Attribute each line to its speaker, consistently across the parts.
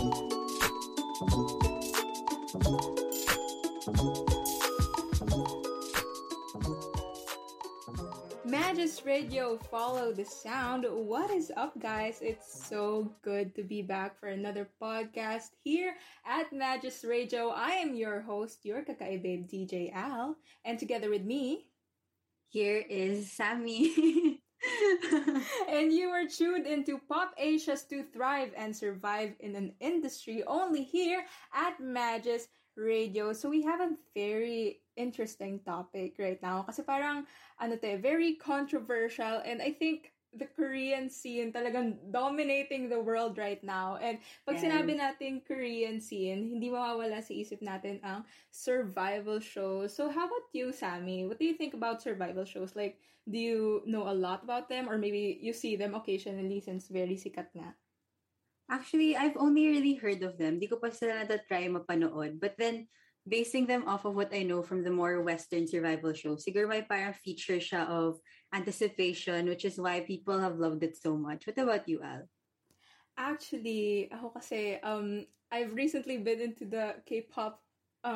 Speaker 1: Magis Radio, follow the sound. What is up, guys? It's so good to be back for another podcast here at Magis Radio. I am your host, your kakaibabe DJ Al, and together with me,
Speaker 2: here is Sammy.
Speaker 1: And you are tuned into Pop Asia's To Thrive and Survive in an Industry only here at Magis Radio. So we have a very interesting topic right now kasi parang very controversial, and I think the Korean scene talagang dominating the world right now. And pag sinabi natin Korean scene, hindi mawawala sa isip natin ang survival shows. So how about you, Sammy? What do you think about survival shows? Like, do you know a lot about them, or maybe you see them occasionally since very sikat nga?
Speaker 2: Actually, I've only really heard of them. Di ko pa sila natatry mapanood. But then, basing them off of what I know from the more Western survival shows, siguro may parang feature siya of anticipation, which is why people have loved it so much. What about you, Al?
Speaker 1: Actually, ako kasi, I've recently been into the K-pop,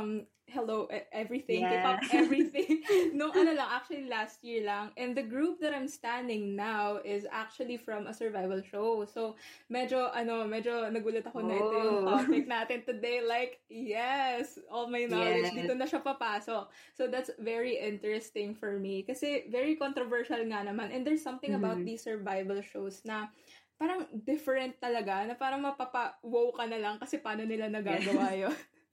Speaker 1: everything, K-pop everything. No, actually last year lang. And the group that I'm standing now is actually from a survival show. So, medyo nagulat ako na ito yung topic natin today. Like, yes, all my knowledge, dito na siya papasok. So, that's very interesting for me. Kasi, very controversial nga naman. And there's something about these survival shows na parang different talaga, na parang mapapa-wow ka na lang kasi paano nila nagagawa yun.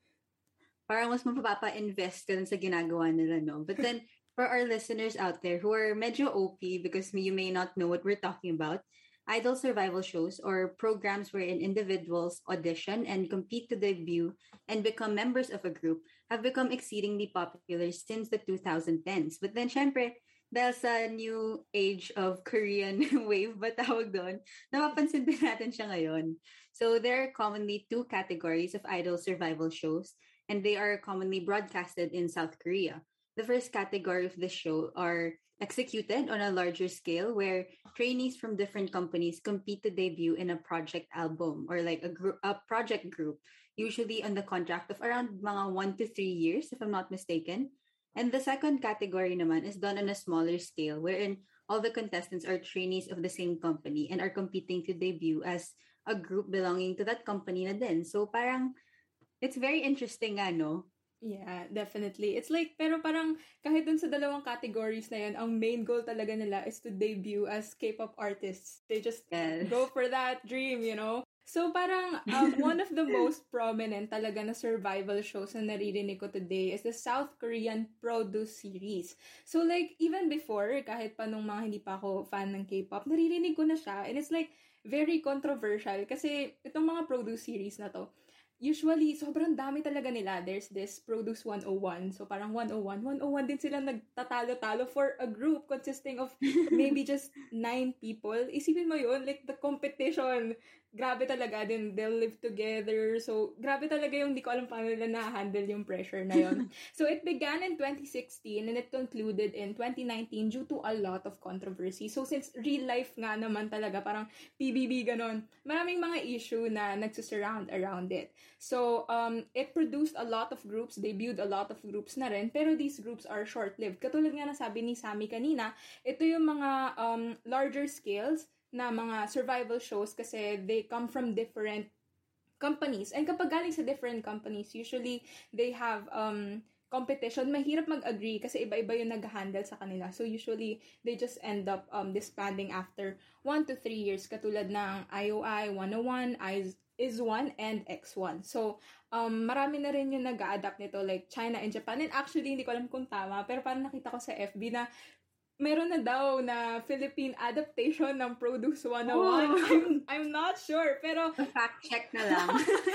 Speaker 2: Parang mas mapapa-invest ka dun sa ginagawa nila, no? But then, for our listeners out there who are medyo OP, because you may not know what we're talking about, idol survival shows or programs wherein individuals audition and compete to debut and become members of a group have become exceedingly popular since the 2010s. But then, syempre, dahil sa new age of Korean wave, ba tawag doon, napapansin din natin siya ngayon. So, there are commonly two categories of idol survival shows, and they are commonly broadcasted in South Korea. The first category of the show are executed on a larger scale, where trainees from different companies compete to debut in a project album or like a project group, usually on the contract of around mga 1 to 3 years, if I'm not mistaken. And the second category naman is done on a smaller scale, wherein all the contestants are trainees of the same company and are competing to debut as a group belonging to that company na din. So parang it's very interesting, no?
Speaker 1: Yeah, definitely. It's like, pero parang kahit dun sa dalawang categories na yun, ang main goal talaga nila is to debut as K-pop artists. They just go for that dream, you know? So parang one of the most prominent talaga na survival shows na naririnig ko today is the South Korean Produce series. So like, even before, kahit pa nung mga hindi pa ako fan ng K-pop, naririnig ko na siya. And it's like, very controversial kasi itong mga Produce series na to, usually, sobrang dami talaga nila. There's this Produce 101. So, parang 101 din sila nagtatalo-talo for a group consisting of maybe just 9 people. Isipin mo yun, like the competition. Grabe talaga din. They'll live together. So, grabe talaga yung di ko alam paano nila na-handle yung pressure na yun. So, it began in 2016 and it concluded in 2019 due to a lot of controversy. So, since real life nga naman talaga, parang PBB ganon, maraming mga issue na nagsusurround around it. So, it produced a lot of groups, debuted a lot of groups na rin, pero these groups are short-lived. Katulad nga nasabi ni Sammy kanina, ito yung mga larger scales na mga survival shows kasi they come from different companies. And kapag galing sa different companies, usually they have competition. Mahirap mag-agree kasi iba-iba yung nag-handle sa kanila. So usually, they just end up disbanding after 1 to 3 years. Katulad ng IOI 101, IZ*ONE, and X1. So, marami na rin yung nag-a-adapt nito, like China and Japan. And actually, hindi ko alam kung tama, pero parang nakita ko sa FB na meron na daw na Philippine adaptation ng Produce 101. Oh. I'm not sure, pero
Speaker 2: fact check na lang.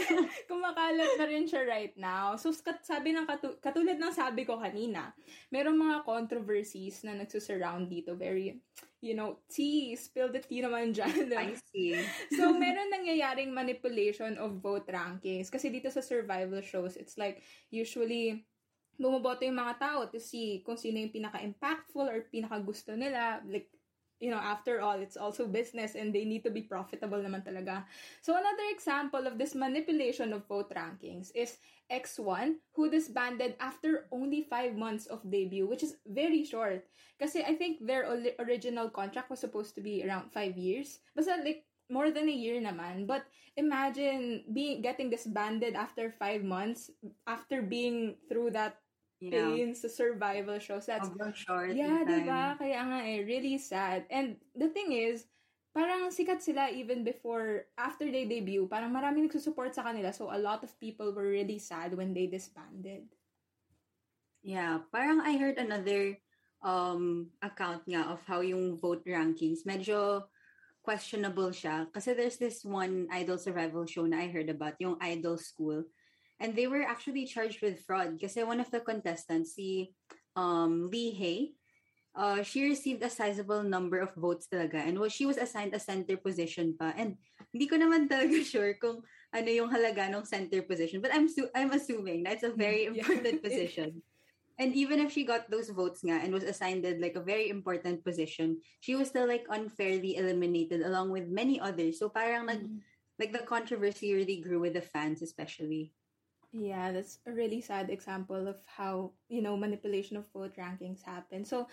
Speaker 1: kumakalat na rin siya right now. So, sabi ng katulad ng sabi ko kanina, merong mga controversies na nagsusurround dito. Very, spill the tea naman dyan.
Speaker 2: I see.
Speaker 1: So, meron nangyayaring manipulation of vote rankings. Kasi dito sa survival shows, it's like, usually, bumoboto yung mga tao to see kung sino yung pinaka-impactful or pinaka-gusto nila. Like, after all, it's also business and they need to be profitable naman talaga. So another example of this manipulation of vote rankings is X1, who disbanded after only 5 months of debut, which is very short. Kasi I think their original contract was supposed to be around 5 years. Basta like more than a year naman. But imagine getting disbanded after 5 months after being through that pains, the survival shows. That's
Speaker 2: short.
Speaker 1: Yeah, diba? Kaya nga really sad. And the thing is, parang sikat sila even before, after they debut, parang marami nagsusupport sa kanila. So a lot of people were really sad when they disbanded.
Speaker 2: Yeah, parang I heard another account nga of how yung vote rankings, medyo questionable siya. Kasi there's this one idol survival show na I heard about, yung Idol School. And they were actually charged with fraud kasi one of the contestants, si Lee Hae, she received a sizable number of votes talaga and she was assigned a center position pa. And hindi ko naman talaga sure kung ano yung halaga ng center position. But I'm assuming that it's a very important position. And even if she got those votes nga and was assigned like a very important position, she was still like unfairly eliminated along with many others. So parang like the controversy really grew with the fans especially.
Speaker 1: Yeah, that's a really sad example of how, manipulation of vote rankings happen. So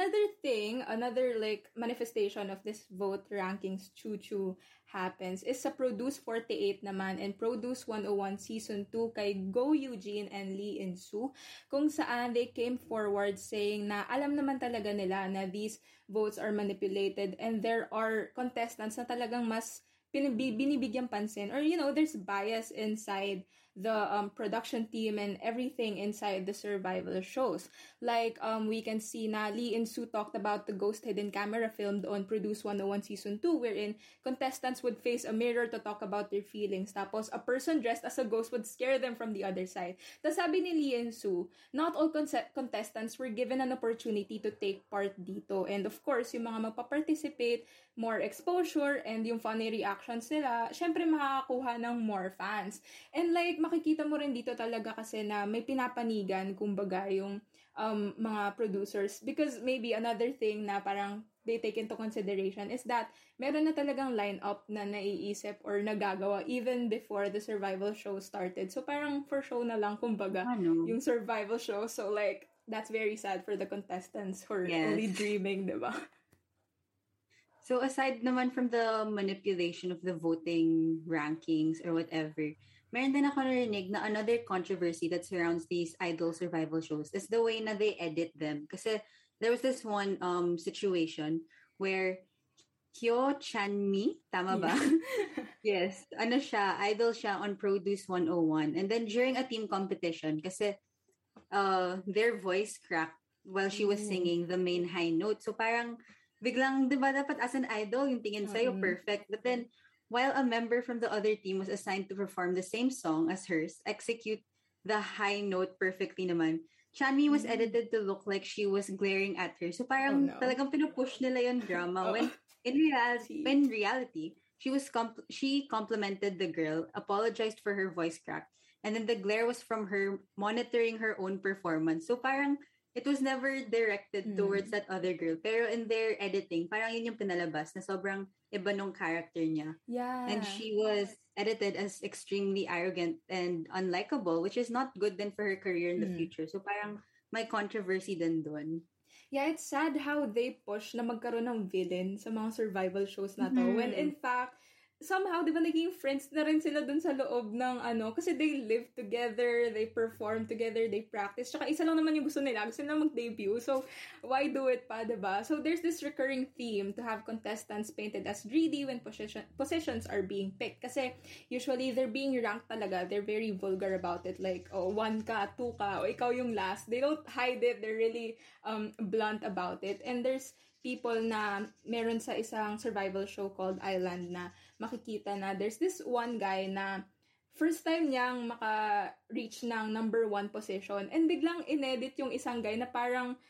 Speaker 1: another like manifestation of this vote rankings choo-choo happens is sa Produce 48 naman and Produce 101 Season 2 kay Go Eugene and Lee In-soo, kung saan they came forward saying na alam naman talaga nila na these votes are manipulated and there are contestants na talagang mas binibigyang pansin or there's bias inside the production team and everything inside the survival shows. Like we can see na Lee In-soo talked about the ghost hidden camera filmed on Produce 101 Season 2 wherein contestants would face a mirror to talk about their feelings. Tapos a person dressed as a ghost would scare them from the other side. Tapos sabi ni Lee In-soo, not all contestants were given an opportunity to take part dito. And of course, yung mga magpa-participate, more exposure and yung funny reactions nila, syempre makakakuha ng more fans. And like, makikita mo rin dito talaga kasi na may pinapanigan, kumbaga, yung mga producers. Because maybe another thing na parang they take into consideration is that meron na talagang lineup na naiisip or nagagawa even before the survival show started. So parang for show na lang, kumbaga, yung survival show. So like, that's very sad for the contestants who are only dreaming, diba?
Speaker 2: So aside naman from the manipulation of the voting rankings or whatever, meron din ako narinig na another controversy that surrounds these idol survival shows is the way na they edit them. Kasi there was this one situation where Hyo Chan-mi, tama ba? Yes. Idol siya on Produce 101. And then during a team competition, kasi their voice cracked while she was singing the main high note. So parang biglang, di ba, dapat as an idol, yung tingin sa'yo perfect. But then, while a member from the other team was assigned to perform the same song as hers, execute the high note perfectly naman, Chanmi was edited to look like she was glaring at her. So parang talagang pinupush nila yung drama. When in reality, she complimented the girl, apologized for her voice crack, and then the glare was from her monitoring her own performance. So parang it was never directed towards that other girl. Pero in their editing, parang yun yung pinalabas na sobrang iba nung character niya.
Speaker 1: Yeah.
Speaker 2: And she was edited as extremely arrogant and unlikable, which is not good then for her career in the future. So parang may controversy din dun.
Speaker 1: Yeah, it's sad how they push na magkaroon ng villain sa mga survival shows na to. When in fact, somehow, di ba, naging friends na rin sila dun sa loob ng kasi they live together, they perform together, they practice. Tsaka isa lang naman yung gusto nila mag-debut. So, why do it pa, di ba? So, there's this recurring theme to have contestants painted as greedy when positions are being picked. Kasi, usually, they're being ranked talaga. They're very vulgar about it. Like, 1 ka, 2 ka, o ikaw yung last. They don't hide it. They're really blunt about it. And there's people na meron sa isang survival show called Island na makikita na there's this one guy na first time niyang maka-reach ng number 1 position and biglang inedit yung isang guy na parang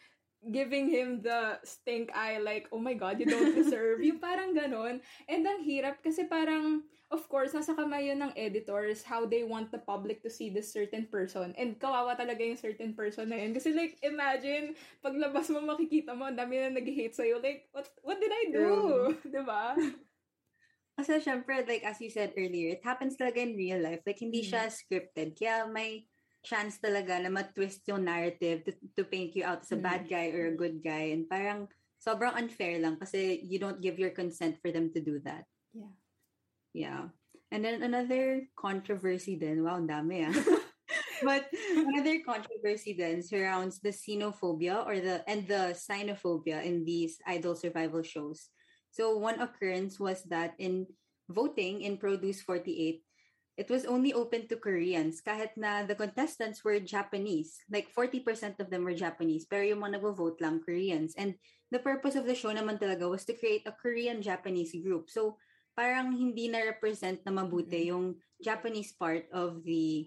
Speaker 1: giving him the stink eye, like, oh my God, you don't deserve. Yung parang ganon. And ang hirap kasi parang, of course, nasa kamay yun ng editors how they want the public to see this certain person. And kawawa talaga yung certain person na yun. Kasi like, imagine, paglabas mo makikita mo, ang dami na nag-hate sa'yo. Like, what did I do? Diba?
Speaker 2: Kasi syempre, like as you said earlier, it happens talaga in real life. Like, hindi siya scripted. Kaya may chance talaga na ma-twist yung narrative to paint you out as a bad guy or a good guy. And parang sobrang unfair lang kasi you don't give your consent for them to do that.
Speaker 1: Yeah.
Speaker 2: Yeah. And then another controversy then. Wow, ang dami ah. But another controversy then surrounds the xenophobia and the xenophobia in these idol survival shows. So one occurrence was that in voting in Produce 48, it was only open to Koreans kahit na the contestants were Japanese. Like 40% of them were Japanese, pero yung mga nag-vote lang Koreans. And the purpose of the show naman talaga was to create a Korean-Japanese group. So parang hindi na represent na mabuti yung Japanese part of the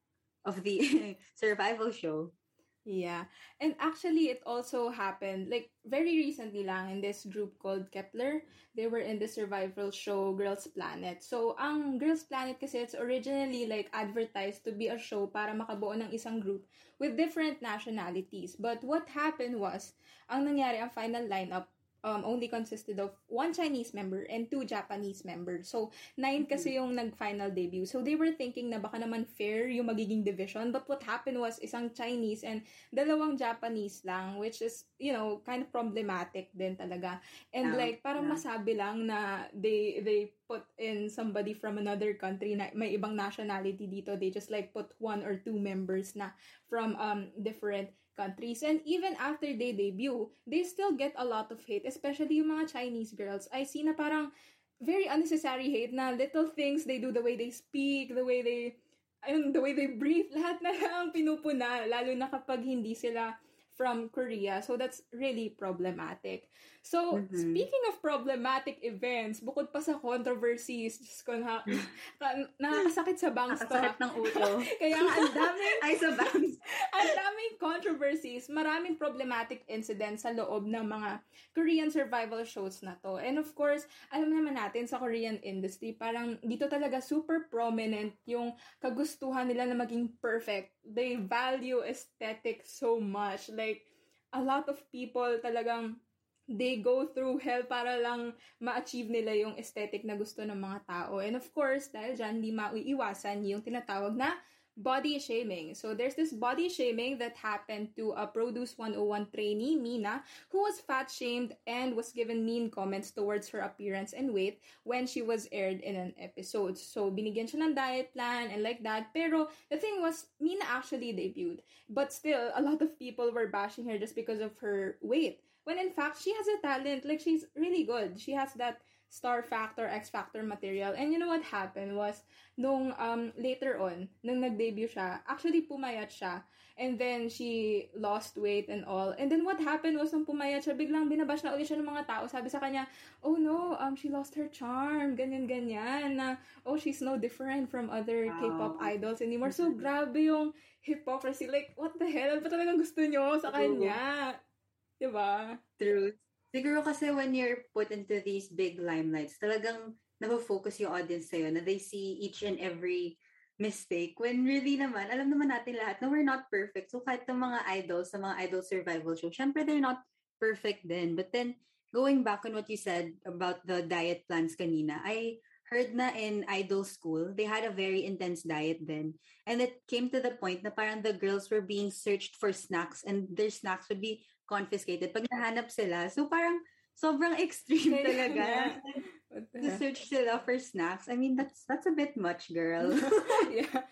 Speaker 2: survival show.
Speaker 1: Yeah. And actually, it also happened, like, very recently lang in this group called Kepler. They were in the survival show Girls Planet. So, ang Girls Planet kasi, it's originally, like, advertised to be a show para makabuo ng isang group with different nationalities. But what happened was, ang nangyari, ang final lineup only consisted of 1 Chinese member and 2 Japanese members. So, 9 kasi yung nag-final debut. So, they were thinking na baka naman fair yung magiging division. But what happened was, isang Chinese and 2 Japanese lang, which is, kind of problematic din talaga. And parang masabi lang na they put in somebody from another country na may ibang nationality dito. They just put 1 or 2 members na from different countries. And even after they debut, they still get a lot of hate, especially yung mga Chinese girls. I see na parang very unnecessary hate na little things they do, the way they speak, the way they breathe, lahat na lang pinupuna, lalo na kapag hindi sila from Korea. So that's really problematic. So, speaking of problematic events, bukod pa sa controversies, just ko nakakasakit sa bangs to.
Speaker 2: Nakakasakit ng ulo.
Speaker 1: Kaya ang daming
Speaker 2: ay sa bangs.
Speaker 1: Ang daming controversies, maraming problematic incidents sa loob ng mga Korean survival shows na to. And of course, alam naman natin sa Korean industry, parang dito talaga super prominent yung kagustuhan nila na maging perfect. They value aesthetics so much. Like, a lot of people talagang they go through hell para lang ma-achieve nila yung aesthetic na gusto ng mga tao. And of course, dahil dyan, di maiiwasan yung tinatawag na body shaming. So there's this body shaming that happened to a Produce 101 trainee, Mina, who was fat shamed and was given mean comments towards her appearance and weight when she was aired in an episode. So binigyan siya ng diet plan and like that. Pero the thing was, Mina actually debuted. But still, a lot of people were bashing her just because of her weight. When in fact, she has a talent. Like, she's really good. She has that star factor, X factor material. And you know what happened was, nung later on, nung nag-debut siya, actually pumayat siya. And then she lost weight and all. And then what happened was, nung pumayat siya, biglang binabash na ulit siya ng mga tao. Sabi sa kanya, oh no, she lost her charm, ganyan-ganyan. Na, oh, she's no different from other K-pop idols anymore. So, grabe yung hypocrisy. Like, what the hell? Ano ba talagang gusto nyo sa kanya? Diba?
Speaker 2: True. Siguro kasi when you're put into these big limelights, talagang nafo-focus yung audience sa'yo na they see each and every mistake when really naman, alam naman natin lahat na we're not perfect. So kahit ng mga idols, sa mga idol survival show, syempre they're not perfect din. But then, going back on what you said about the diet plans kanina, I heard na in idol school, they had a very intense diet then. And it came to the point na parang the girls were being searched for snacks and their snacks would be confiscated pag nahanap sila. So parang sobrang extreme talaga. To search sila for snacks. I mean, that's a bit much, girl.
Speaker 1: Yeah.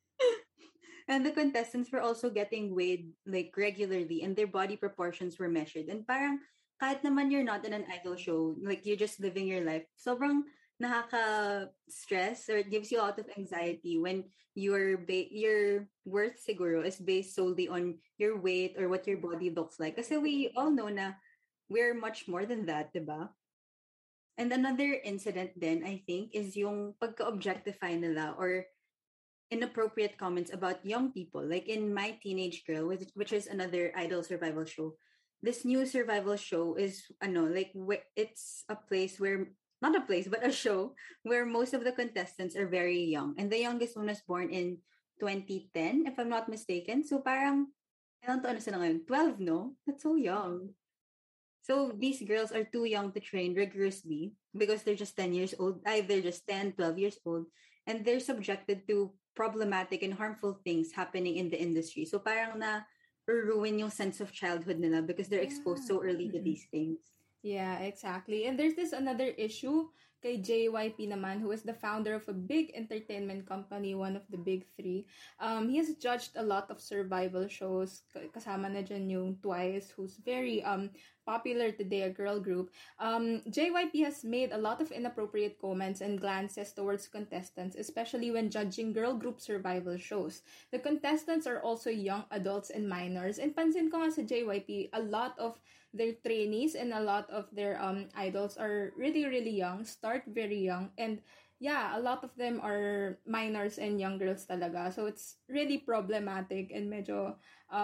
Speaker 2: And the contestants were also getting weighed like regularly and their body proportions were measured. And parang kahit naman you're not in an idol show, like you're just living your life, sobrang nakaka-stress or it gives you a lot of anxiety when your worth siguro is based solely on your weight or what your body looks like. Kasi we all know na we're much more than that, diba? And another incident then, I think, is yung pagka-objectify nila or inappropriate comments about young people. Like in My Teenage Girl, which is another idol survival show, this new survival show is like it's a place where, not a place but a show where most of the contestants are very young, and the youngest one was born in 2010 if I'm not mistaken. So parang ilang taon na sila ngayon? 12, no? That's so young. So these girls are too young to train rigorously because they're just 10 years old. They're just 10, 12 years old. And they're subjected to problematic and harmful things happening in the industry. So parang na ruin yung sense of childhood nila because they're exposed so early to these things.
Speaker 1: Yeah, exactly. And there's this another issue kay JYP naman, who is the founder of a big entertainment company, one of the big three. He has judged a lot of survival shows. Kasama na dyan yung Twice, who's very popular today, a girl group. JYP has made a lot of inappropriate comments and glances towards contestants, especially when judging girl group survival shows. The contestants are also young adults and minors. And pansin ko nga sa JYP, a lot of their trainees and a lot of their idols are really, really young, start very young, and yeah, a lot of them are minors and young girls talaga. So it's really problematic and medyo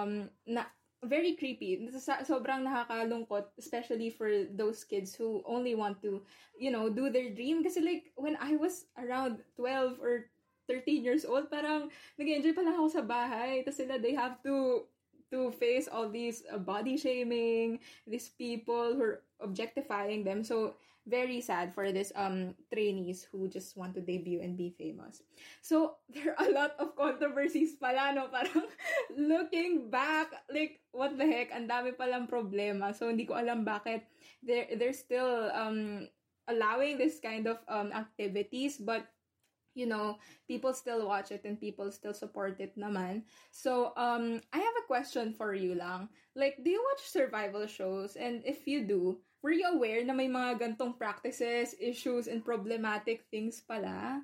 Speaker 1: very creepy. Sobrang nakakalungkot, especially for those kids who only want to, do their dream. Kasi like, when I was around 12 or 13 years old, parang nag-enjoy pa lang ako sa bahay. Tapos sila, they have to face all these body shaming, these people who are objectifying them. So very sad for these trainees who just want to debut and be famous. So there are a lot of controversies pala, no? Parang looking back, like, what the heck, ang dami palang problema. So hindi ko alam bakit they're still allowing this kind of activities, but people still watch it and people still support it naman. So, I have a question for you lang. Like, do you watch survival shows? And if you do, were you aware na may mga gantong practices, issues, and problematic things pala?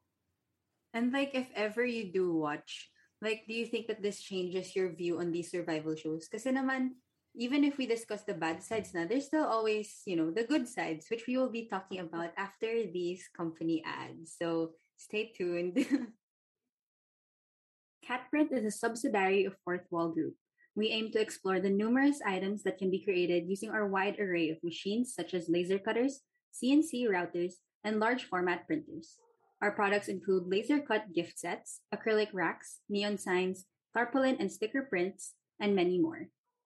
Speaker 2: And like, if ever you do watch, like, do you think that this changes your view on these survival shows? Kasi naman, even if we discuss the bad sides na, there's still always, the good sides, which we will be talking about after these company ads. So, stay tuned. Catprint is a subsidiary of Fourth Wall Group. We aim to explore the numerous items that can be created using our wide array of machines such as laser cutters, CNC routers, and large format printers. Our products include laser cut gift sets, acrylic racks, neon signs, tarpaulin and sticker prints, and many more.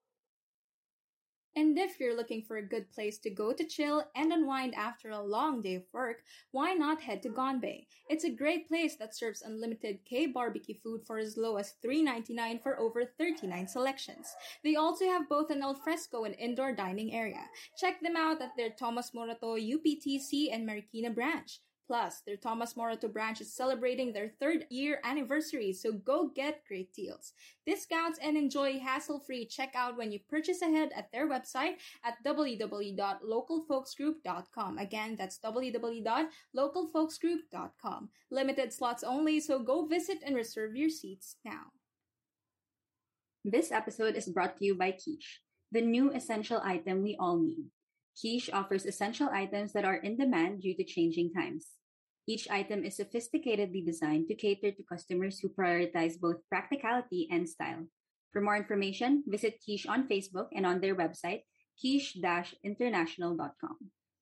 Speaker 1: And if you're looking for a good place to go to chill and unwind after a long day of work, why not head to Gonbei? It's a great place that serves unlimited K-barbecue food for as low as $3.99 for over 39 selections. They also have both an alfresco and indoor dining area. Check them out at their Thomas Morato UPTC and Marikina branch. Plus, their Thomas Morato branch is celebrating their 3rd year anniversary, so go get great deals. Discounts and enjoy hassle-free checkout when you purchase ahead at their website at www.localfolksgroup.com. Again, that's www.localfolksgroup.com. Limited slots only, so go visit and reserve your seats now.
Speaker 2: This episode is brought to you by Quiche, the new essential item we all need. Quiche offers essential items that are in demand due to changing times. Each item is sophisticatedly designed to cater to customers who prioritize both practicality and style. For more information, visit Quiche on Facebook and on their website, quiche-international.com.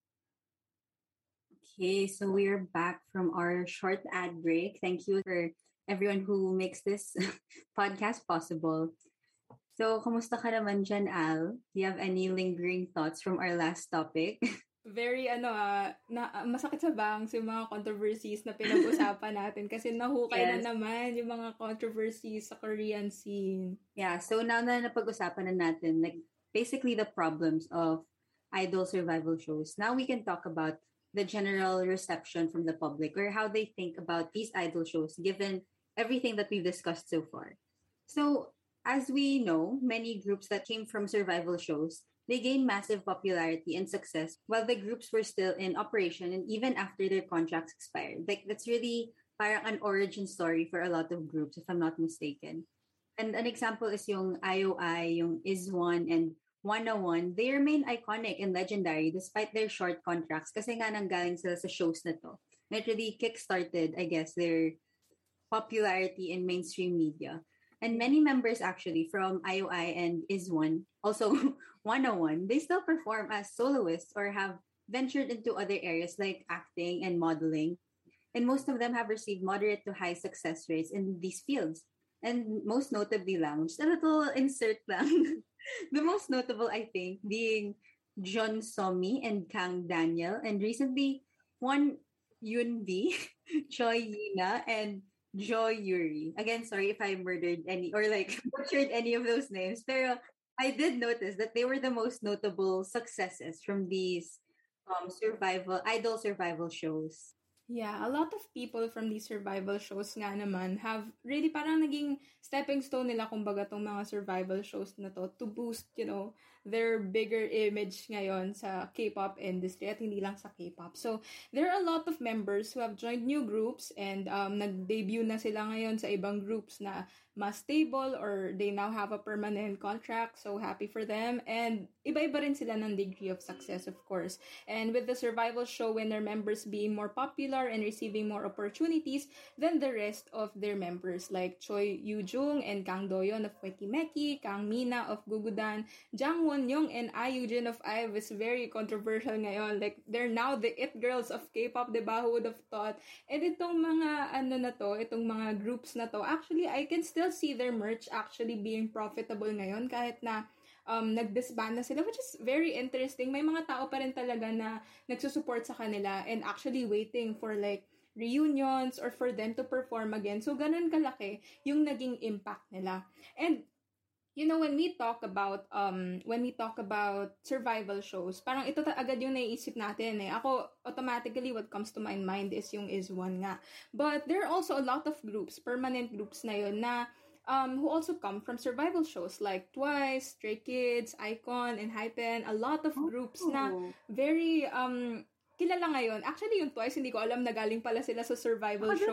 Speaker 2: Okay, so we're back from our short ad break. Thank you for everyone who makes this podcast possible. So, kamusta ka naman dyan, Al? Do you have any lingering thoughts from our last topic?
Speaker 1: Very, masakit sa bangs yung mga controversies na pinag-usapan natin kasi nahukay na naman yung mga controversies sa Korean scene.
Speaker 2: Yeah, so now na napag-usapan na natin, like, basically the problems of idol survival shows. Now we can talk about the general reception from the public or how they think about these idol shows given everything that we've discussed so far. So, as we know, many groups that came from survival shows, they gained massive popularity and success while the groups were still in operation and even after their contracts expired. Like, that's really parang an origin story for a lot of groups, if I'm not mistaken. And an example is yung IOI, yung IZ*ONE, and 101. They remain iconic and legendary despite their short contracts kasi nga nanggaling sila sa shows na to. And it really kickstarted, I guess, their popularity in mainstream media. And many members actually from IOI and IZ*ONE, also 101, they still perform as soloists or have ventured into other areas like acting and modeling. And most of them have received moderate to high success rates in these fields. And most notably lang, just a little insert lang. The most notable, I think, being John Somi and Kang Daniel. And recently, Juan Yun B, Choi Yina, and Joy Yuri. Again, sorry if I murdered any or like butchered any of those names. Pero I did notice that they were the most notable successes from these idol survival shows.
Speaker 1: Yeah, a lot of people from these survival shows nga naman have really parang naging stepping stone nila kumbaga tong mga survival shows na to boost, their bigger image ngayon sa K-pop industry at hindi lang sa K-pop. So, there are a lot of members who have joined new groups and nag-debut na sila ngayon sa ibang groups na mas stable or they now have a permanent contract. So, happy for them. And iba-iba rin sila ng degree of success, of course. And with the survival show winner members being more popular and receiving more opportunities than the rest of their members like Choi Yoo-jung and Kang Do-yeon of Wekimeki, Kang Mina of Gugudan, Jang Won-young and IU Jin of IVE is very controversial ngayon. Like, they're now the it girls of K-pop, diba? Who would have thought? And itong mga, itong mga groups na to, actually, I can still see their merch actually being profitable ngayon kahit na nag-disband na sila, which is very interesting. May mga tao pa rin talaga na nagsusupport sa kanila and actually waiting for like reunions or for them to perform again. So, ganun kalaki yung naging impact nila. And when we talk about survival shows, parang ito agad yung naiisip natin eh. Ako, automatically, what comes to my mind is yung IZ*ONE nga. But there are also a lot of groups, permanent groups na yun, na who also come from survival shows like TWICE, Stray Kids, iKON, and Hypen. A lot of groups na very kilala ngayon. Actually, yung TWICE, hindi ko alam na galing pala sila sa survival show.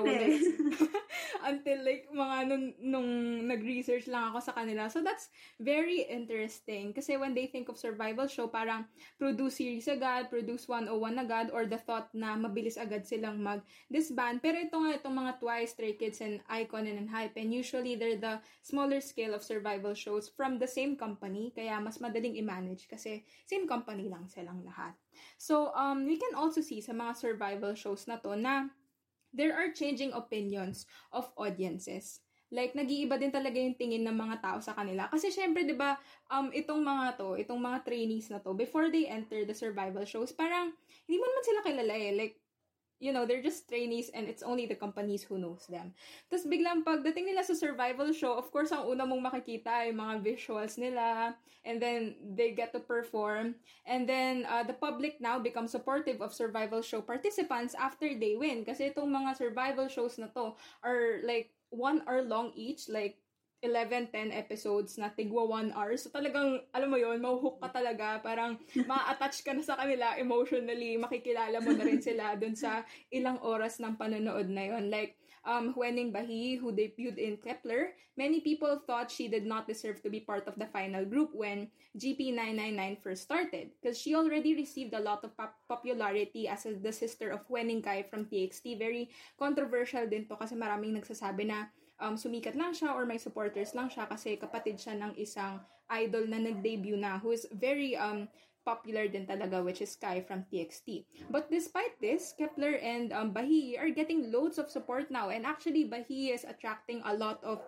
Speaker 1: Until like mga nung nag-research lang ako sa kanila. So that's very interesting. Kasi when they think of survival show, parang produce series agad, produce 101 agad, or the thought na mabilis agad silang mag-disband. Pero itong mga TWICE, Stray Kids, and iKON, and Hypen, usually they're the smaller scale of survival shows from the same company. Kaya mas madaling i-manage kasi same company lang silang lahat. So, we can also see sa mga survival shows na to na there are changing opinions of audiences. Like, nag-iiba din talaga yung tingin ng mga tao sa kanila. Kasi syempre, di ba, itong mga trainees na to, before they enter the survival shows, parang, hindi mo naman sila kilala eh. Like, they're just trainees and it's only the companies who knows them. Tapos biglang pagdating nila sa survival show, of course, ang una mong makikita ay mga visuals nila, and then they get to perform. And then the public now becomes supportive of survival show participants after they win. Kasi itong mga survival shows na to are like 1 hour long each, like 11-10 episodes na tigwa 1 hour. So talagang, alam mo yun, mahuhook ka talaga. Parang ma-attach ka na sa kanila emotionally. Makikilala mo na rin sila dun sa ilang oras ng panonood na yun. Like, Hwenning Bahi, who debuted in Kep1er, many people thought she did not deserve to be part of the final group when GP999 first started. Because she already received a lot of popularity as the sister of Hwenning Kai from TXT. Very controversial din to kasi maraming nagsasabi na sumikat lang siya or may supporters lang siya kasi kapatid siya ng isang idol na nag-debut na who is very popular din talaga, which is Kai from TXT. But despite this, Kep1er and Bahi are getting loads of support now, and actually Bahi is attracting a lot of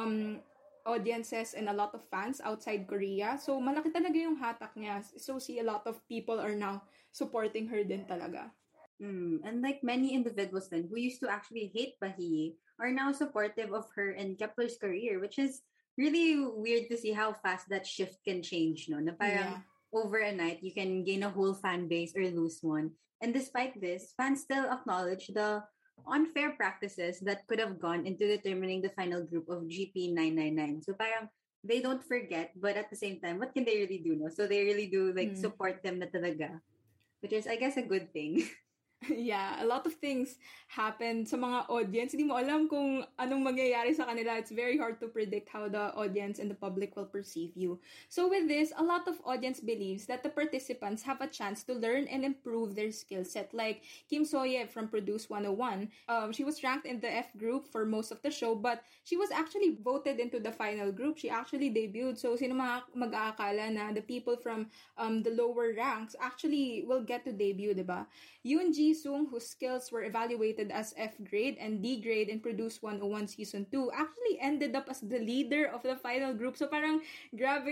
Speaker 1: audiences and a lot of fans outside Korea. So malaki talaga yung hatak niya. So see, a lot of people are now supporting her din talaga.
Speaker 2: And like many individuals then who used to actually hate Bahi are now supportive of her and Kep1er's career, which is really weird to see how fast that shift can change, no? Na parang over a night, you can gain a whole fan base or lose one. And despite this, fans still acknowledge the unfair practices that could have gone into determining the final group of GP999. So parang they don't forget, but at the same time, what can they really do, no? So they really do like support them na talaga, which is, I guess, a good thing.
Speaker 1: Yeah, a lot of things happen sa mga audience. Hindi mo alam kung anong mangyayari sa kanila. It's very hard to predict how the audience and the public will perceive you. So with this, a lot of audience believes that the participants have a chance to learn and improve their skill set. Like Kim Soye from Produce 101, she was ranked in the F group for most of the show, but she was actually voted into the final group. She actually debuted. So sino mag-aakala na the people from the lower ranks actually will get to debut, diba? Yoon Ji-sung, whose skills were evaluated as F grade and D grade in Produce 101 Season 2, actually ended up as the leader of the final group. So parang grabe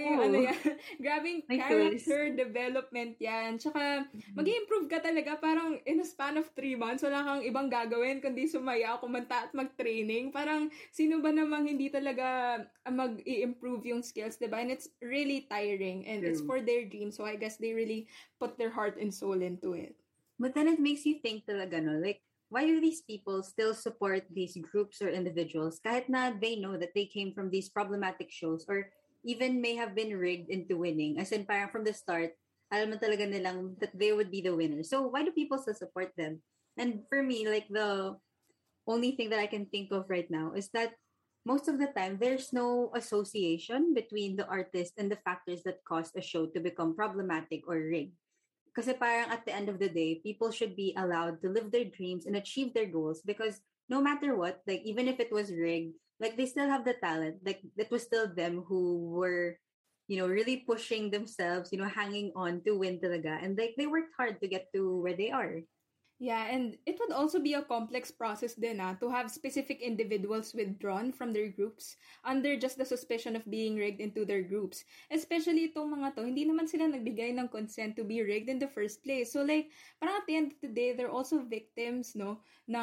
Speaker 1: grabing character development yan. Tsaka mag-improve ka talaga parang in a span of 3 months. Wala kang ibang gagawin kundi sumaya, kumanta at mag-training. Parang sino ba namang hindi talaga mag-i-improve yung skills, diba? And it's really tiring and it's for their dream. So I guess they really put their heart and soul into it.
Speaker 2: But then it makes you think talaga, no? Like, why do these people still support these groups or individuals kahit na they know that they came from these problematic shows or even may have been rigged into winning? As in, parang from the start, alam mo talaga nilang that they would be the winner. So why do people still support them? And for me, like, the only thing that I can think of right now is that most of the time, there's no association between the artist and the factors that caused a show to become problematic or rigged. Kasi parang at the end of the day, people should be allowed to live their dreams and achieve their goals because no matter what, like even if it was rigged, like they still have the talent. Like it was still them who were, really pushing themselves, hanging on to win talaga. And like they worked hard to get to where they are.
Speaker 1: Yeah, and it would also be a complex process din to have specific individuals withdrawn from their groups under just the suspicion of being rigged into their groups. Especially itong mga to, hindi naman sila nagbigay ng consent to be rigged in the first place. So like, parang at the end of the day, they're also victims, no,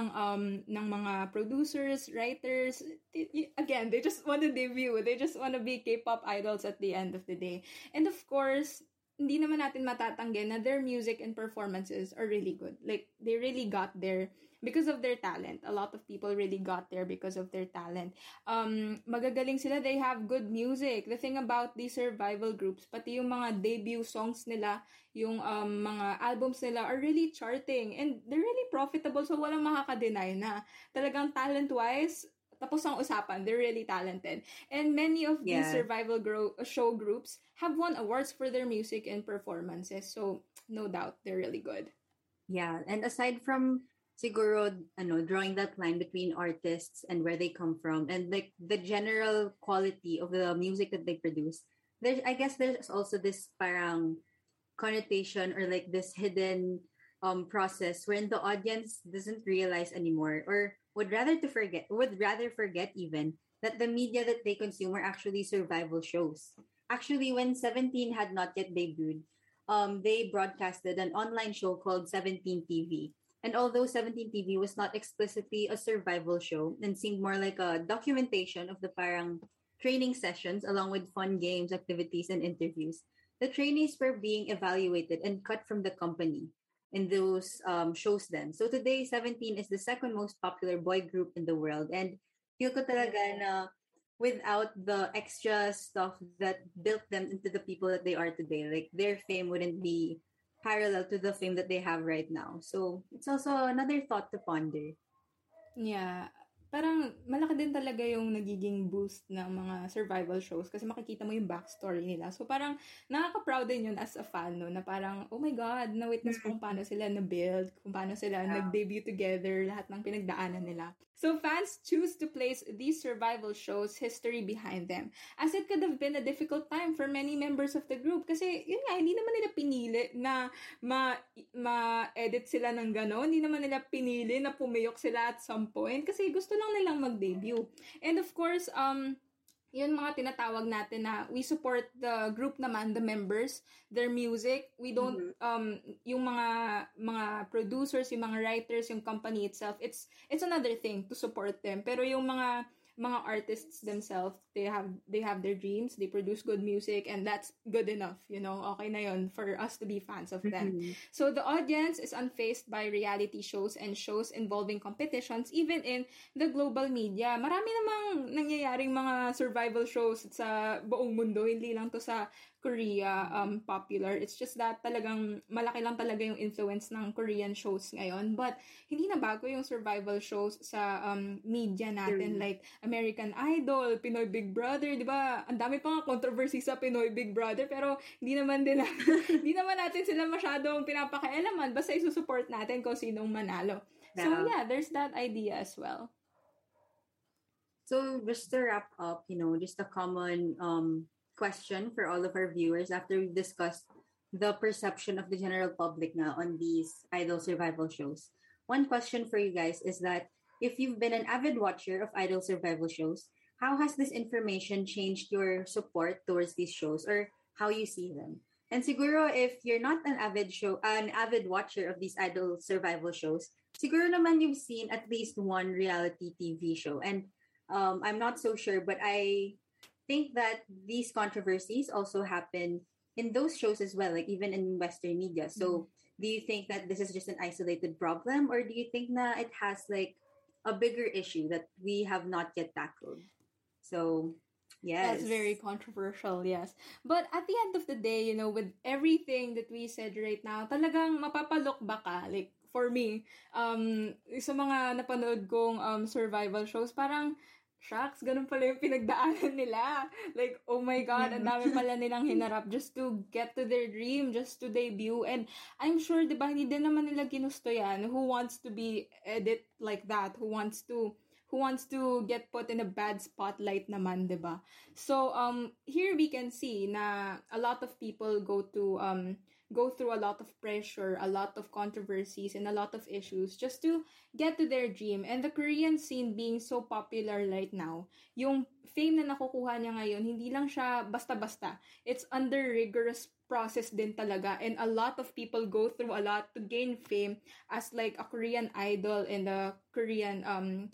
Speaker 1: ng mga producers, writers. Again, they just want to debut. They just want to be K-pop idols at the end of the day. And of course, hindi naman natin matatanggi na their music and performances are really good. Like, they really got there because of their talent. A lot of people really got there because of their talent. Magagaling sila. They have good music. The thing about these survival groups, pati yung mga debut songs nila, yung mga albums nila are really charting. And they're really profitable. So, walang makaka-deny na talagang talent-wise, tapos ang usapan, they're really talented. And many of these survival show groups have won awards for their music and performances. So, no doubt, they're really good.
Speaker 2: Yeah, and aside from siguro, drawing that line between artists and where they come from and like the general quality of the music that they produce, I guess there's also this parang connotation or like this hidden process wherein the audience doesn't realize anymore or would rather forget even that the media that they consume are actually survival shows. Actually, when 17 had not yet debuted, they broadcasted an online show called 17 TV. And although 17 TV was not explicitly a survival show and seemed more like a documentation of the parang training sessions along with fun games, activities, and interviews, the trainees were being evaluated and cut from the company in those shows then. So today, 17 is the second most popular boy group in the world. And feel ko talaga na without the extra stuff that built them into the people that they are today, like their fame wouldn't be parallel to the fame that they have right now. So it's also another thought to ponder.
Speaker 1: Yeah. Parang malaki din talaga yung nagiging boost ng mga survival shows kasi makikita mo yung backstory nila. So parang nakaka-proud din yun as a fan, no? Na parang, oh my God, na-witness ko kung paano sila na-build, kung paano sila nag-debut together, lahat ng pinagdaanan nila. So fans choose to place these survival shows history behind them. As it could have been a difficult time for many members of the group kasi yun nga, hindi naman nila pinili na ma-edit sila ng gano'n. Hindi naman nila pinili na pumiyok sila at some point kasi gusto lang nilang mag-debut. And of course, yun mga tinatawag natin na we support the group naman, the members, their music. We don't yung mga producers, yung mga writers, yung company itself, it's another thing to support them. Pero yung mga artists themselves, they have their dreams, they produce good music, and that's good enough, okay na yun for us to be fans of them. So the audience is unfazed by reality shows and shows involving competitions, even in the global media. Marami namang nangyayaring mga survival shows sa buong mundo, hindi lang to sa Korea popular. It's just that talagang malaki lang talaga yung influence ng Korean shows ngayon. But hindi na bago yung survival shows sa media natin, like American Idol, Pinoy Big Brother, 'di ba? Ang dami pa nga controversy sa Pinoy Big Brother, pero hindi naman hindi naman natin sila masyadong pinapakialaman, basta isusupport natin kung sinong manalo. So yeah, there's that idea as well.
Speaker 2: So just to wrap up, just a common question for all of our viewers after we've discussed the perception of the general public now on these idol survival shows. One question for you guys is that if you've been an avid watcher of idol survival shows, how has this information changed your support towards these shows or how you see them? And siguro if you're not an avid watcher of these idol survival shows, siguro naman you've seen at least one reality TV show. And I'm not so sure, but I think that these controversies also happen in those shows as well, like even in Western media. So do you think that this is just an isolated problem, or do you think that it has like a bigger issue that we have not yet tackled? So yes,
Speaker 1: that's very controversial, yes. But at the end of the day, with everything that we said right now, talagang mapapalook back ka. Like for me, sa mga napanood kong survival shows, parang shucks, ganun pala yung pinagdaanan nila. Like, oh my God, ang dami pala nilang hinarap just to get to their dream, just to debut. And I'm sure, di ba, hindi din naman nila ginusto yan. Who wants to be edit like that? Who wants to get put in a bad spotlight naman, di ba? So, here we can see na a lot of people go through a lot of pressure, a lot of controversies, and a lot of issues just to get to their dream. And the Korean scene being so popular right now, yung fame na nakukuha niya ngayon, hindi lang siya basta-basta. It's under rigorous process din talaga. And a lot of people go through a lot to gain fame as like a Korean idol and a Korean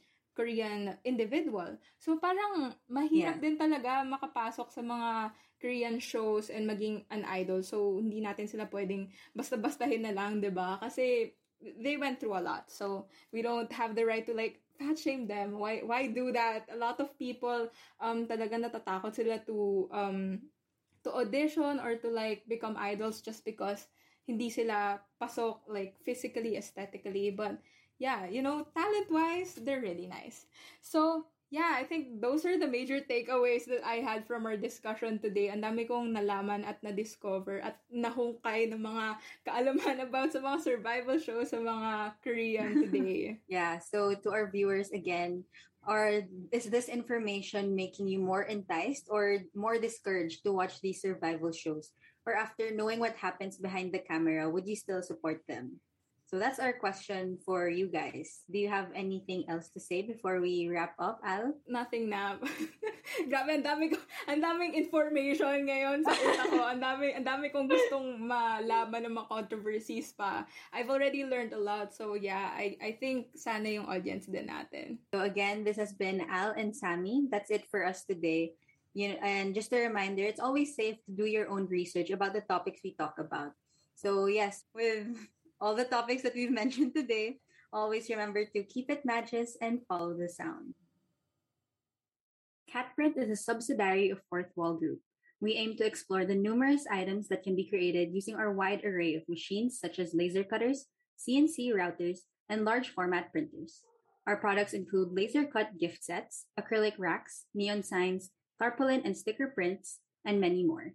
Speaker 1: individual. So parang mahirap din talaga makapasok sa mga Korean shows and maging an idol. So hindi natin sila pwedeng basta-bastahin na lang, 'di ba? Kasi they went through a lot. So we don't have the right to like fat shame them. Why do that? A lot of people talaga natatakot sila to audition or to like become idols just because hindi sila pasok like physically, aesthetically, but yeah, talent-wise, they're really nice. So, yeah, I think those are the major takeaways that I had from our discussion today. Ang dami kong nalaman at na-discover at nahungkay ng mga kaalaman about sa mga survival shows sa mga Korean today.
Speaker 2: Yeah, so to our viewers again, is this information making you more enticed or more discouraged to watch these survival shows? Or after knowing what happens behind the camera, would you still support them? So that's our question for you guys. Do you have anything else to say before we wrap up, Al?
Speaker 1: Nothing na. Grabe, ang daming information ngayon sa utak ko. Ang dami kong gustong malaman ng mga controversies pa. I've already learned a lot. So yeah, I think sana yung audience din natin.
Speaker 2: So again, this has been Al and Sammy. That's it for us today. And just a reminder, it's always safe to do your own research about the topics we talk about. So yes, with all the topics that we've mentioned today, always remember to keep it matches and follow the sound. Catprint is a subsidiary of Fourth Wall Group. We aim to explore the numerous items that can be created using our wide array of machines such as laser cutters, CNC routers, and large format printers. Our products include laser cut gift sets, acrylic racks, neon signs, tarpaulin and sticker prints, and many more.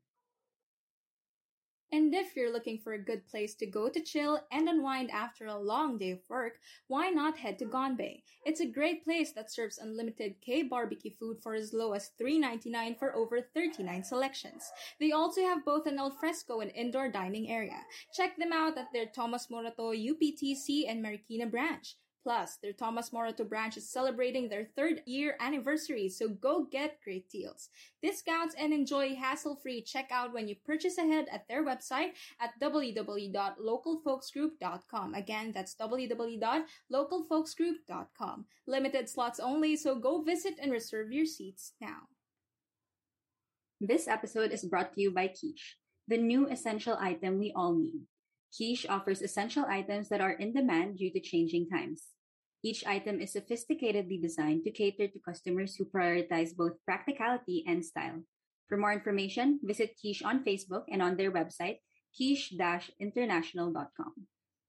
Speaker 1: And if you're looking for a good place to go to chill and unwind after a long day of work, why not head to Gonbei? It's a great place that serves unlimited K-barbecue food for as low as $3.99 for over 39 selections. They also have both an alfresco and indoor dining area. Check them out at their Thomas Morato UPTC and Marikina branch. Plus, their Thomas Morato branch is celebrating their 3rd year anniversary, so go get great deals. Discounts and enjoy hassle-free checkout when you purchase ahead at their website at www.localfolksgroup.com. Again, that's www.localfolksgroup.com. Limited slots only, so go visit and reserve your seats now.
Speaker 2: This episode is brought to you by Quiche, the new essential item we all need. Quiche offers essential items that are in demand due to changing times. Each item is sophisticatedly designed to cater to customers who prioritize both practicality and style. For more information, visit Quiche on Facebook and on their website, quiche-international.com.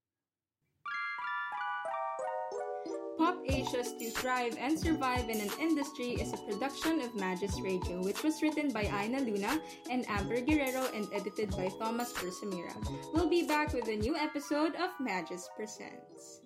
Speaker 1: Pop Asia's To Thrive and Survive in an Industry is a production of Magis Radio, which was written by Aina Luna and Amber Guerrero and edited by Thomas Ursamira. We'll be back with a new episode of Magis Presents.